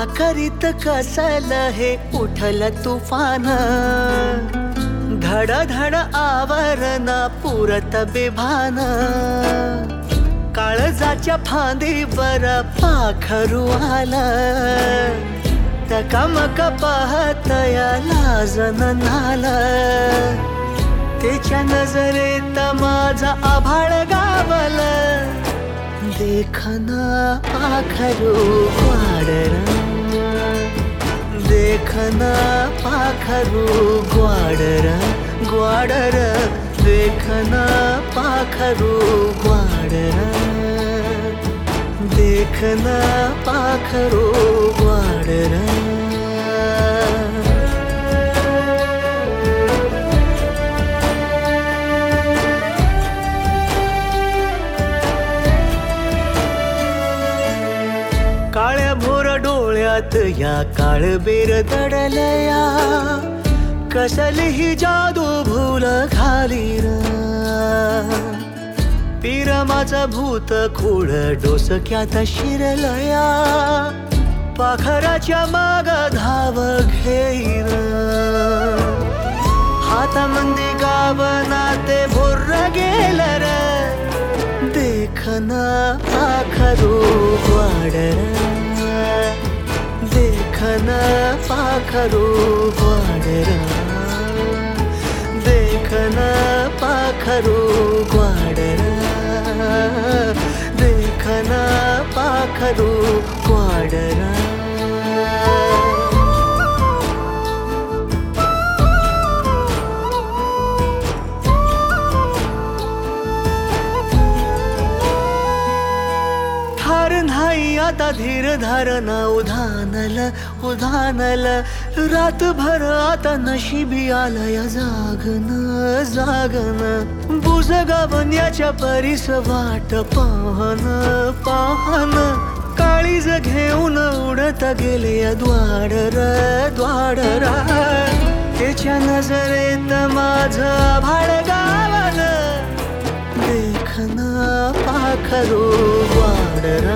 करीत कसल हे उठल तुफान, धड धड आवरणा पुरत बेभान, काळजाच्या फांदीवर पाखरू आलं, टकमक पाहतया लाजन नालं, त्याच्या नजरेत माझा आभाळ गावलं, देखना पाखरू ग्वाडरा, देखना पाखरू ग्वाडरा ग्वाडरा, देखना पाखरू ग्वाडरा, देखना पाखरू ग्वाडरा। काळ्या भोर डोळ्यात या काळबेर दडलया, कसली ही जादू भूल घाली र, पिरमाचा भूत खूळ डोसक्यात शिरलया, पाखराच्या माग धाव घेईर, हातामंदी गावना ते भोर गेलं र, देखना पाखरू ग्वाडरा, देखना पाखरू ग्वाडरा, देखना पाखरू ग्वाडरा, देखना पाखरू ग्वाडरा। नाही आता धीर धारणा उधानल उधानल, रातभर आता नशिबी आलय जागन जागन, बुजगावण्याच्या परीस वाट पाहन पाहन, काळीज घेऊन उडत गेले द्वाडर द्वाडरा, त्याच्या नजरेत माझं आभाळ गावलं, देखना पाखरू ग्वाडरा,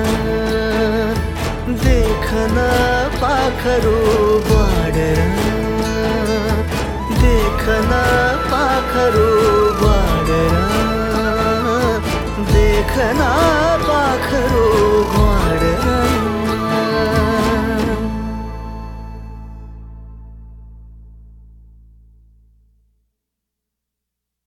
देखना पाखरू ग्वाडरा, देखना पाखरू ग्वाडरा, देखना